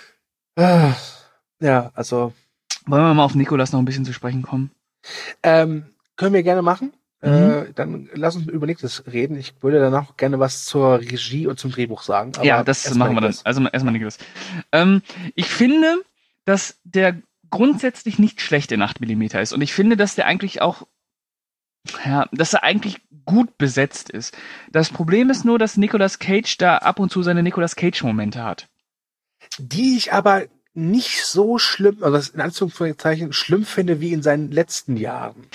Ah, ja, also Wollen wir mal auf Nicolas noch ein bisschen zu sprechen kommen? ähm, können wir gerne machen. Mhm. Äh, dann lass uns über nächstes reden. Ich würde danach gerne was zur Regie und zum Drehbuch sagen. Aber Ja, das erst mal machen wir dann. Nicolas. Also erstmal Nicolas. Ähm, ich finde, dass der grundsätzlich nicht schlecht in acht Millimeter ist. Und ich finde, dass der eigentlich auch, ja, dass er eigentlich gut besetzt ist. Das Problem ist nur, dass Nicolas Cage da ab und zu seine Nicolas Cage-Momente hat. Die ich aber nicht so schlimm, also in Anführungszeichen schlimm finde wie in seinen letzten Jahren.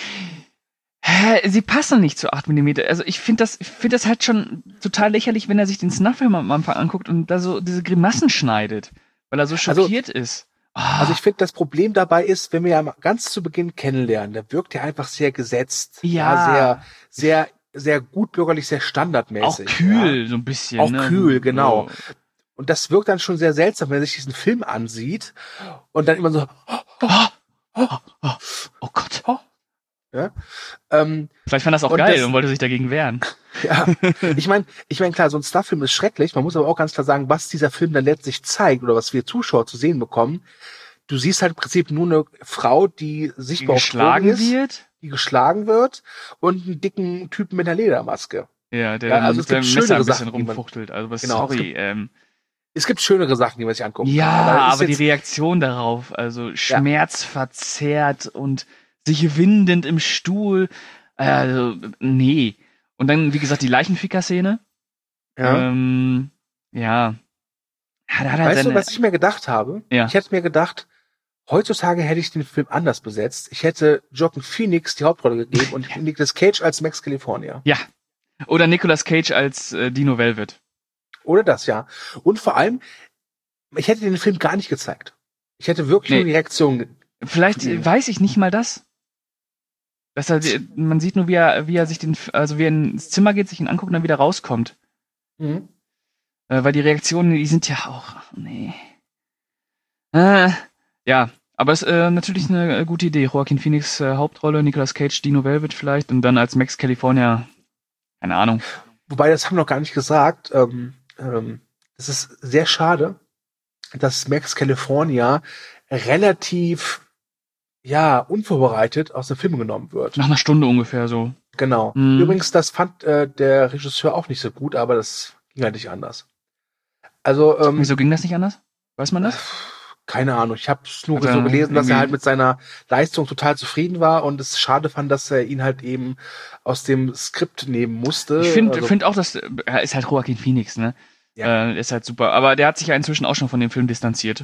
Hä, sie passen nicht zu acht Millimeter. Also ich finde das, ich finde das halt schon total lächerlich, wenn er sich den Snuff-Film am Anfang anguckt und da so diese Grimassen schneidet, weil er so schockiert ist. Ah, Also ich finde, das Problem dabei ist, wenn wir ja ganz zu Beginn kennenlernen, da wirkt er einfach sehr gesetzt. Ja. sehr, sehr, sehr gut bürgerlich, sehr auch standardmäßig. kühl, so ein bisschen. Auch ne? kühl, genau. So. Und das wirkt dann schon sehr seltsam, wenn er sich diesen Film ansieht und dann immer so, Oh, oh, oh Gott. ja. Ähm, Vielleicht fand er das auch Und geil das- und wollte sich dagegen wehren. ja. Ich meine, ich meine, klar, so ein Snuff-Film ist schrecklich. Man muss aber auch ganz klar sagen, was dieser Film dann letztlich zeigt oder was wir Zuschauer zu sehen bekommen. Du siehst halt im Prinzip nur eine Frau, die Die sichtbar auf geschlagen Drogen ist, wird. die geschlagen wird und einen dicken Typen mit einer Ledermaske. Ja, der Ja, dann also mit es gibt seinem Messer ein schönere bisschen Sachen, die man- rumfuchtelt. Also was, Genau, es sorry. Ähm, Es gibt schönere Sachen, die man sich angucken ja, kann. aber, es ist die jetzt- Reaktion darauf, also schmerzverzerrt und sich windend im Stuhl. Also, nee. Und dann, wie gesagt, die Leichenficker-Szene. ja. Ähm, ja. Ja, da hat er Weißt du, seine, was ich mir gedacht habe? Ja. Ich hätte mir gedacht, heutzutage hätte ich den Film anders besetzt. Ich hätte Joaquin Phoenix die Hauptrolle gegeben und Nicolas Cage als Max California. Ja. Oder Nicolas Cage als äh, Dino Velvet. Oder das, ja. Und vor allem, ich hätte den Film gar nicht gezeigt. Ich hätte wirklich Nee. nur die Reaktion. ge- Vielleicht Nee. äh, weiß ich nicht mal das. Dass er, man sieht nur, wie er, wie er sich den, also wie er ins Zimmer geht, sich ihn anguckt und dann wieder rauskommt. Mhm. Äh, weil die Reaktionen, die sind ja auch, nee. Äh, ja, aber es ist äh, natürlich eine äh, gute Idee. Joaquin Phoenix äh, Hauptrolle, Nicolas Cage, Dino Velvet vielleicht und dann als Max California, keine Ahnung. Wobei, das haben wir noch gar nicht gesagt. Ähm, ähm, das ist sehr schade, dass Max California relativ, ja, unvorbereitet aus dem Film genommen wird. Nach einer Stunde ungefähr so. Genau. Mhm. Übrigens, das fand äh, der Regisseur auch nicht so gut, aber das ging halt nicht anders. Also, ähm, Wieso ging das nicht anders? Weiß man das? keine Ahnung. Ich habe es nur Hat er so gelesen, dass er irgendwie- halt mit seiner Leistung total zufrieden war und es schade fand, dass er ihn halt eben aus dem Skript nehmen musste. Ich finde also, find auch, dass äh, er ist halt Joaquin Phoenix, ne? Ja. Äh, ist halt super. Aber der hat sich ja inzwischen auch schon von dem Film distanziert.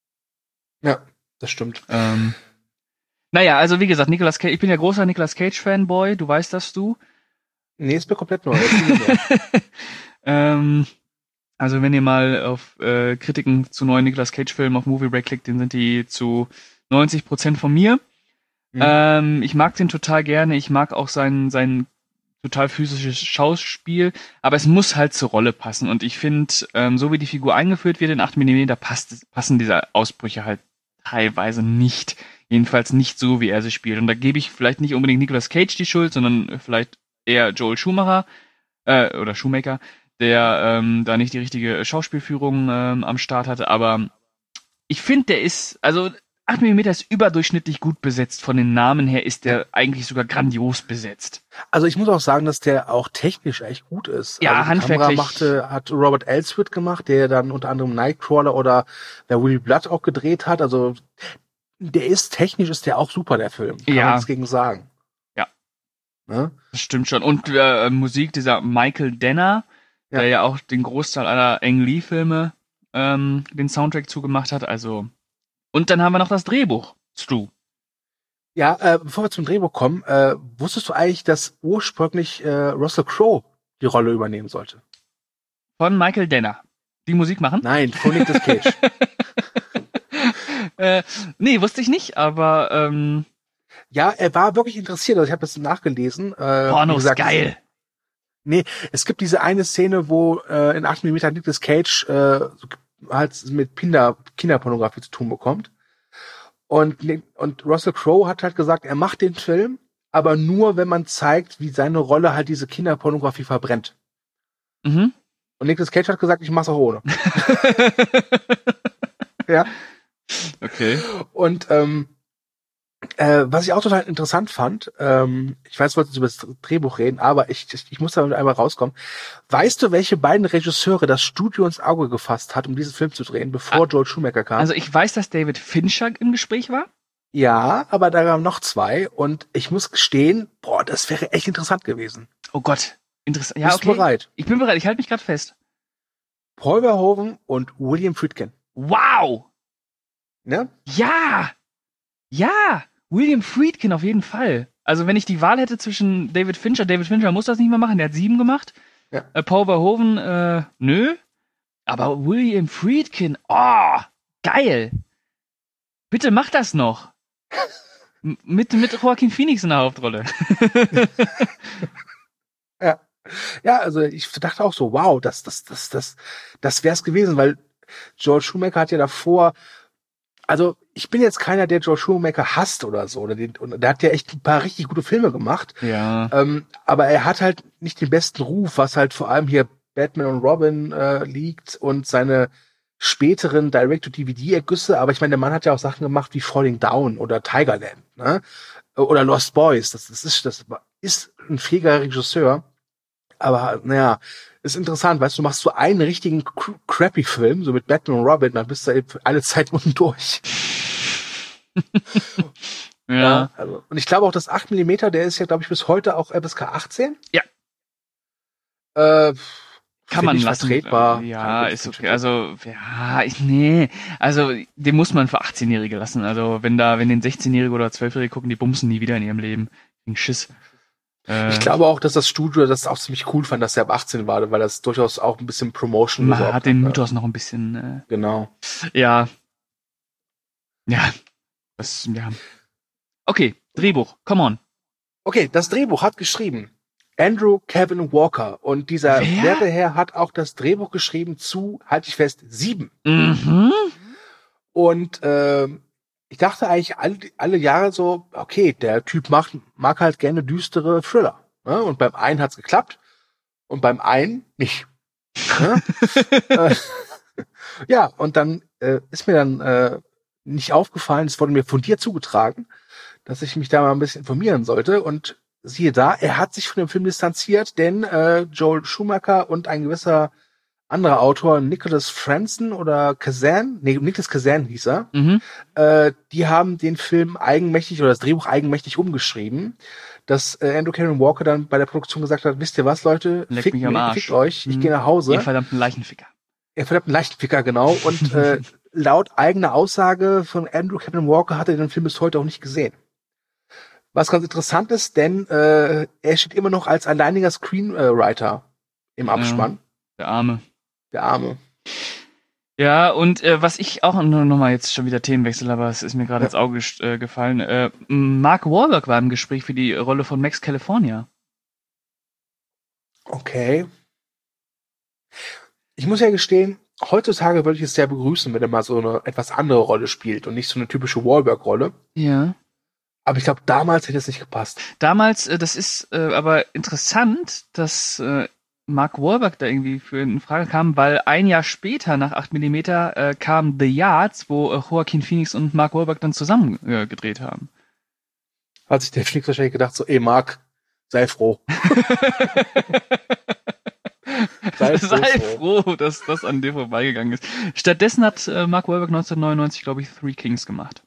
ja, das stimmt. Ähm, naja, also wie gesagt, Nicolas Cage, ich bin ja großer Nicolas Cage-Fanboy, du weißt das du. Nee, ist mir komplett neu. Erzähl mir mehr. ähm, also wenn ihr mal auf äh, Kritiken zu neuen Nicolas Cage-Filmen auf Movie Break klickt, dann sind die zu neunzig Prozent von mir. Mhm. Ähm, ich mag den total gerne, ich mag auch sein, sein total physisches Schauspiel, aber es muss halt zur Rolle passen. Und ich finde, ähm, so wie die Figur eingeführt wird in acht Millimeter, passt, passen diese Ausbrüche halt teilweise nicht. Jedenfalls nicht so, wie er sie spielt. Und da gebe ich vielleicht nicht unbedingt Nicolas Cage die Schuld, sondern vielleicht eher Joel Schumacher äh, oder Shoemaker, der ähm, da nicht die richtige Schauspielführung ähm, am Start hatte. Aber ich finde, der ist, also acht Millimeter ist überdurchschnittlich gut besetzt. Von den Namen her ist der eigentlich sogar grandios besetzt. Also ich muss auch sagen, dass der auch technisch echt gut ist. Ja, also die handwerklich. Kamera machte, hat Robert Elswit gemacht, der dann unter anderem Nightcrawler oder der Will Blood auch gedreht hat. Also der ist technisch ist der auch super, der Film. Kann Ja. man nichts gegen sagen. Ja. Ne? Das stimmt schon. Und äh, Musik dieser Michael Denner, Ja. der ja auch den Großteil aller Ang Lee-Filme ähm, den Soundtrack zugemacht hat. Also und dann haben wir noch das Drehbuch. Stu. Ja, äh, bevor wir zum Drehbuch kommen, äh, wusstest du eigentlich, dass ursprünglich äh, Russell Crowe die Rolle übernehmen sollte? Von Michael Denner. Die Musik machen? Nein, von Nicolas Cage. äh, nee, wusste ich nicht, aber ähm, Ja, er war wirklich interessiert. Also ich habe das nachgelesen. Äh, Porno wie ist gesagt, geil. Nee, es gibt diese eine Szene, wo äh, in acht Millimeter Nicolas Cage äh, so, halt mit Kinder, Kinderpornografie zu tun bekommt. Und, und Russell Crowe hat halt gesagt, er macht den Film, aber nur, wenn man zeigt, wie seine Rolle halt diese Kinderpornografie verbrennt. Mhm. Und Nicolas Cage hat gesagt, ich mach's auch ohne. Ja. Okay. Und ähm, äh, was ich auch total interessant fand, ähm, ich weiß, wir wollten über das Drehbuch reden, aber ich, ich, ich muss da einmal rauskommen. Weißt du, welche beiden Regisseure das Studio ins Auge gefasst hat, um diesen Film zu drehen, bevor ah, Joel Schumacher kam? Also ich weiß, dass David Fincher im Gespräch war. Ja, aber da waren noch zwei und ich muss gestehen, boah, das wäre echt interessant gewesen. Oh Gott, interessant. Ja, Bist okay. du bereit? Ich bin bereit, ich halte mich gerade fest. Paul Verhoeven und William Friedkin. Wow! Ne? Ja! Ja! William Friedkin auf jeden Fall. Also wenn ich die Wahl hätte zwischen David Fincher, David Fincher muss das nicht mehr machen, der hat sieben gemacht. Ja. Äh, Paul Verhoeven, äh, nö. Aber William Friedkin, oh, geil! Bitte mach das noch! M- mit, mit Joaquin Phoenix in der Hauptrolle. Ja. Ja, also ich dachte auch so, wow, das, das, das, das, das wär's gewesen, weil Joel Schumacher hat ja davor, also ich bin jetzt keiner, der Joel Schumacher hasst oder so, oder den, und der hat ja echt ein paar richtig gute Filme gemacht. Ja. Ähm, aber er hat halt nicht den besten Ruf, was halt vor allem hier Batman und Robin äh, liegt und seine späteren Direct-to-D V D-Ergüsse, aber ich meine, der Mann hat ja auch Sachen gemacht wie Falling Down oder Tigerland, ne? Oder Lost Boys. Das, das ist, das ist ein fähiger Regisseur. Aber, naja, ist interessant, weißt du, du machst so einen richtigen cr- crappy Film, so mit Batman und Robin, dann bist du eben alle Zeit unten durch. Ja. Ja, also, und ich glaube auch, das acht Millimeter, der ist ja, glaube ich, bis heute auch F S K achtzehn. Ja. Äh, Kann man lassen. Vertretbar. Ja, ist okay. Also, ja, ich, nee. Also, den muss man für achtzehnjährige lassen. Also, wenn da, wenn den sechzehnjährige oder zwölfjährige gucken, die bumsen nie wieder in ihrem Leben. Ein Schiss. Äh, ich glaube auch, dass das Studio das auch ziemlich cool fand, dass er ab achtzehn war, weil das durchaus auch ein bisschen Promotion man besorgt hat den hat, Mythos noch ein bisschen, äh, Genau. ja. Ja. Das, ja. Okay, Drehbuch, come on. Okay, das Drehbuch hat geschrieben Andrew Kevin Walker und dieser Wer? werte Herr hat auch das Drehbuch geschrieben zu, halte ich fest, sieben. Mhm. Und äh, ich dachte eigentlich alle, alle Jahre so, okay, der Typ macht, mag halt gerne düstere Thriller. Ne? Und beim einen hat's geklappt und beim einen nicht. Ne? äh, ja, und dann äh, ist mir dann äh, nicht aufgefallen, es wurde mir von dir zugetragen, dass ich mich da mal ein bisschen informieren sollte. Und siehe da, er hat sich von dem Film distanziert, denn äh, Joel Schumacher und ein gewisser anderer Autor, Nicholas Franzen oder Kazan, nee, Nicholas Kazan hieß er, Mhm. äh, die haben den Film eigenmächtig oder das Drehbuch eigenmächtig umgeschrieben, dass äh, Andrew Kevin Walker dann bei der Produktion gesagt hat, wisst ihr was, Leute, Leckt fickt mich am mich, Arsch. fickt euch, ich Mhm. gehe nach Hause. Ihr verdammten Leichenficker. Er verdammt einen Leichtficker, genau. Und äh, laut eigener Aussage von Andrew Kevin Walker hat er den Film bis heute auch nicht gesehen. Was ganz interessant ist, denn äh, er steht immer noch als alleiniger Screenwriter im Abspann. Der Arme. Der Arme. Ja, und äh, was ich auch nur noch mal jetzt schon wieder Themenwechsel, aber es ist mir gerade Ja. ins Auge gest- äh, gefallen. Äh, Mark Wahlberg war im Gespräch für die Rolle von Max California. Okay. Ich muss ja gestehen, heutzutage würde ich es sehr begrüßen, wenn er mal so eine etwas andere Rolle spielt und nicht so eine typische Wahlberg-Rolle. Ja. Aber ich glaube, damals hätte es nicht gepasst. Damals, äh, das ist äh, aber interessant, dass äh, Mark Wahlberg da irgendwie für in Frage kam, weil ein Jahr später, nach acht Millimeter, äh, kam The Yards, wo äh, Joaquin Phoenix und Mark Wahlberg dann zusammen äh, gedreht haben. Hat sich der Phoenix wahrscheinlich gedacht, so, ey Mark, sei froh. sei froh. Sei froh, dass das an dir vorbeigegangen ist. Stattdessen hat äh, Mark Wahlberg neunzehnhundertneunundneunzig, glaube ich, Three Kings gemacht.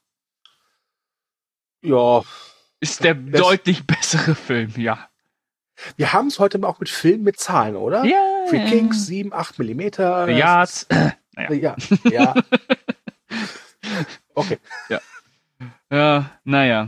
Ja. Ist der Das- deutlich bessere Film, ja. Wir haben es heute auch mit Filmen mit Zahlen, oder? Ja. Three Kings, sieben, acht Millimeter. The Yards. Naja. Ja, ja. Okay. Ja, naja.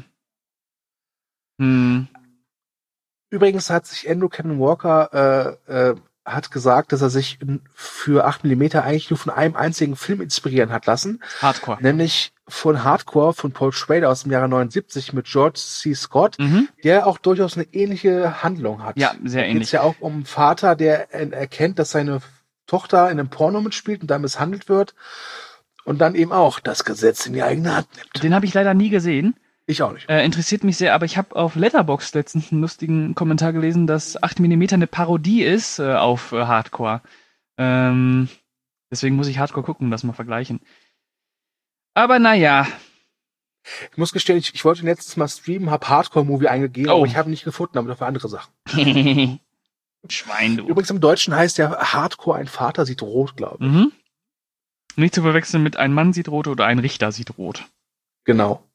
Hm. Übrigens hat sich Andrew Kevin Walker äh, äh, hat gesagt, dass er sich in- für acht Millimeter eigentlich nur von einem einzigen Film inspirieren hat lassen, Hardcore. nämlich von Hardcore von Paul Schrader aus dem Jahre neunundsiebzig mit George C. Scott, Mhm. der auch durchaus eine ähnliche Handlung hat. Ja, sehr Da ähnlich. geht's ja auch um einen Vater, der er- erkennt, dass seine Tochter in einem Porno mitspielt und dann misshandelt wird und dann eben auch das Gesetz in die eigene Hand nimmt. Den habe ich leider nie gesehen. Ich auch nicht. Äh, interessiert mich sehr, aber ich habe auf Letterboxd letztens einen lustigen Kommentar gelesen, dass acht Millimeter eine Parodie ist äh, auf äh, Hardcore. Ähm, deswegen muss ich Hardcore gucken und das mal vergleichen. Aber naja. Ich muss gestehen, ich, ich wollte letztes Mal streamen, habe Hardcore-Movie eingegeben, Oh. aber ich habe ihn nicht gefunden, aber dafür andere Sachen. Schwein, du. Übrigens im Deutschen heißt ja Hardcore ein Vater sieht rot, glaube ich. Mhm. Nicht zu verwechseln mit ein Mann sieht rot oder ein Richter sieht rot. Genau.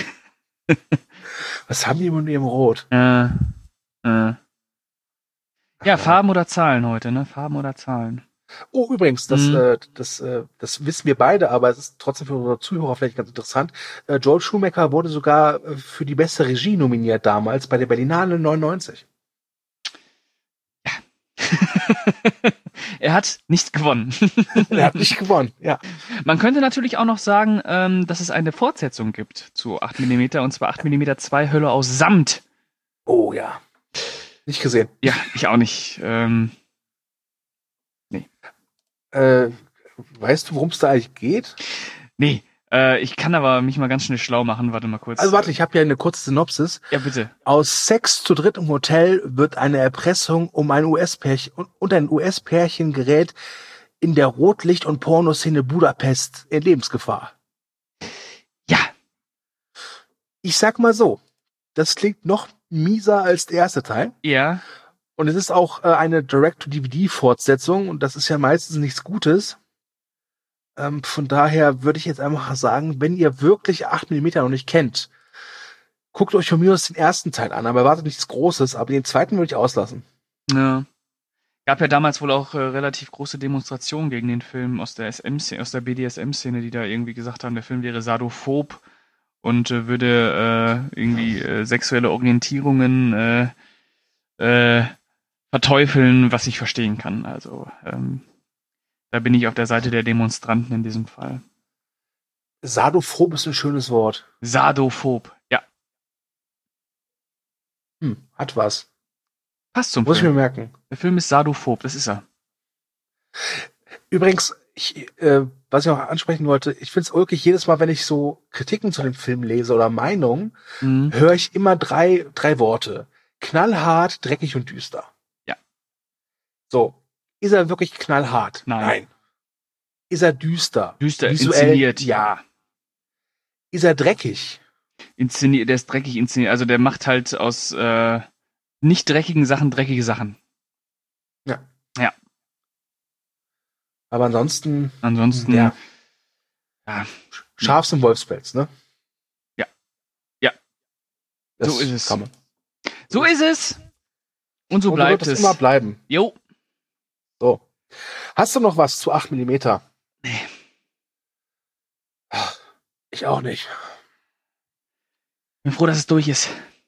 Was haben die mit ihrem Rot? Äh, äh. Ja, Farben oder Zahlen heute, ne? Farben oder Zahlen. Oh, übrigens, das, Mhm. äh, das, äh, das wissen wir beide, aber es ist trotzdem für unsere Zuhörer vielleicht ganz interessant. Äh, Joel Schumacher wurde sogar äh, für die beste Regie nominiert damals bei der Berlinale neunundneunzig. Er hat nicht gewonnen. Er hat nicht gewonnen, ja. Man könnte natürlich auch noch sagen, ähm, dass es eine Fortsetzung gibt zu acht Millimeter, und zwar acht Millimeter zwei Hölle aus Samt. Oh ja. Nicht gesehen. Ja, ich auch nicht. Ähm, Äh, weißt du, worum es da eigentlich geht? nee, äh, ich kann aber mich mal ganz schnell schlau machen. Warte mal kurz. Also warte, ich habe ja eine kurze Synopsis. Ja, bitte. Aus Sex zu dritt im Hotel wird eine Erpressung um ein U S-Pärchen und ein U S-Pärchen gerät in der Rotlicht- und Pornoszene Budapest in Lebensgefahr. Ja, Ich sag mal so, das klingt noch mieser als der erste Teil. ja. Und es ist auch äh, eine Direct-to-D V D-Fortsetzung und das ist ja meistens nichts Gutes. Ähm, von daher würde ich jetzt einfach sagen, wenn ihr wirklich acht Millimeter noch nicht kennt, guckt euch von mir aus den ersten Teil an, aber erwartet nichts Großes, aber den zweiten würde ich auslassen. Ja. Gab ja damals wohl auch äh, relativ große Demonstrationen gegen den Film aus der S M-Szene, aus der B D S M-Szene, die da irgendwie gesagt haben, der Film wäre sadophob und äh, würde äh, irgendwie äh, sexuelle Orientierungen äh, äh, verteufeln, was ich verstehen kann. Also ähm, da bin ich auf der Seite der Demonstranten in diesem Fall. Sadophob ist ein schönes Wort. Sadophob, ja. Hm, hat was. Passt zum Muss ich mir Film. merken. Der Film ist sadophob, das ist er. Übrigens, ich, äh, was ich noch ansprechen wollte, ich finde es ulkig, jedes Mal, wenn ich so Kritiken zu dem Film lese oder Meinungen, Mhm. höre ich immer drei, drei Worte. Knallhart, dreckig und düster. Ja. So. Ist er wirklich knallhart? Nein. Ist er düster? Düster Visuell, inszeniert. ja. Ist er dreckig? Inszeniert, der ist dreckig inszeniert. Also der macht halt aus äh, nicht dreckigen Sachen dreckige Sachen. Aber ansonsten, Ansonsten, ja, ja, Schafs- und Wolfspelz, ne? Ja. Ja. Das So ist es. Kann man. so ist es. Und so Und bleibt wird es es. immer bleiben. Jo. So. Hast du noch was zu acht Millimeter? Nee. Ich auch nicht. Bin froh, dass es durch ist.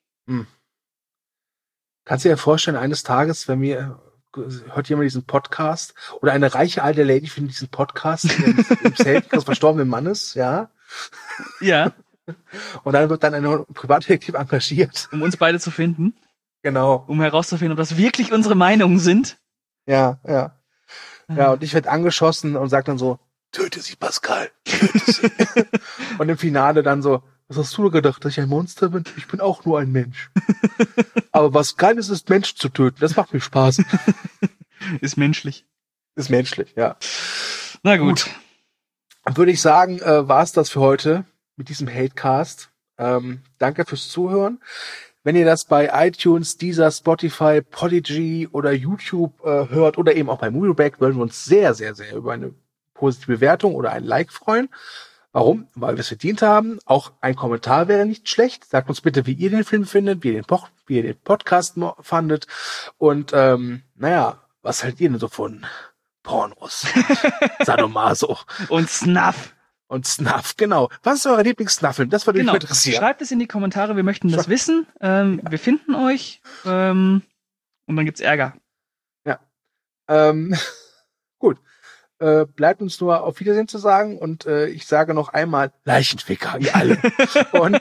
Kannst du dir vorstellen, eines Tages, wenn mir hört jemand diesen Podcast oder eine reiche alte Lady findet diesen Podcast im, im Zelt des verstorbenen Mannes, ja, Ja. und dann wird dann ein Privatdetektiv engagiert. Um uns beide zu finden. Genau. Um herauszufinden, ob das wirklich unsere Meinungen sind. Ja, ja. Ja, und ich werde angeschossen und sag dann so, töte sie, Pascal, töte sie. Und im Finale dann so, was hast du gedacht, dass ich ein Monster bin? Ich bin auch nur ein Mensch. Aber was Geiles ist, Menschen zu töten. Das macht mir Spaß. Ist menschlich. Ist menschlich, ja. Na gut. Gut. Würde ich sagen, äh, war es das für heute mit diesem Hatecast. Ähm, danke fürs Zuhören. Wenn ihr das bei iTunes, Deezer, Spotify, Podigy oder YouTube äh, hört oder eben auch bei Movieback, würden wir uns sehr, sehr, sehr über eine positive Bewertung oder ein Like freuen. Warum? Weil wir es verdient haben. Auch ein Kommentar wäre nicht schlecht. Sagt uns bitte, wie ihr den Film findet, wie ihr den, po- wie ihr den Podcast mo- fandet. Und ähm, naja, was haltet ihr denn so von Pornos? Sadomaso Und Snuff. und Snuff, genau. Was ist euer Lieblings-Snuff-Film? Das würde Genau. mich interessieren. Schreibt es in die Kommentare, wir möchten das Schreibt- wissen. Ähm, Wir finden euch. Ähm, und dann gibt's Ärger. Ähm, gut. äh, bleibt uns nur auf Wiedersehen zu sagen und äh, ich sage noch einmal Leichenficker, ihr alle. Und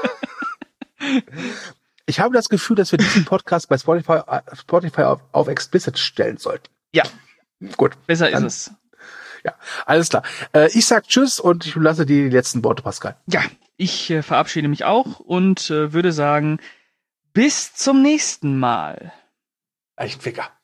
ich habe das Gefühl, dass wir diesen Podcast bei Spotify, Spotify auf, auf Explicit stellen sollten. Ja. Gut. Besser dann, ist es. Ja, alles klar. Äh, ich sag Tschüss und ich lasse dir die letzten Worte, Pascal. Ja, ich äh, verabschiede mich auch und äh, würde sagen, bis zum nächsten Mal. Leichenficker.